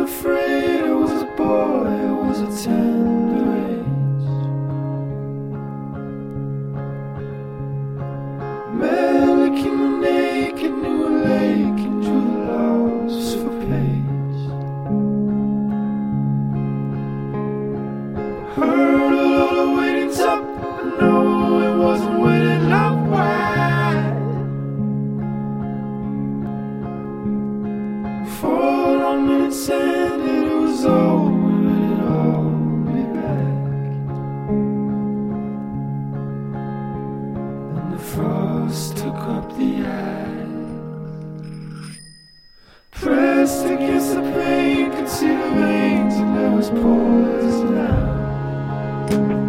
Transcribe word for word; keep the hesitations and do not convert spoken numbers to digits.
afraid I was a boy, I was a tender age. Melick in the naked, knew a lake and drew the laws for page. Heard a lot of waiting top, but no, it wasn't waiting up wide. For long minutes ended, it was over, it'd all be back. And the frost took up the ice, pressed against the pain, could see the veins, and there was poison out.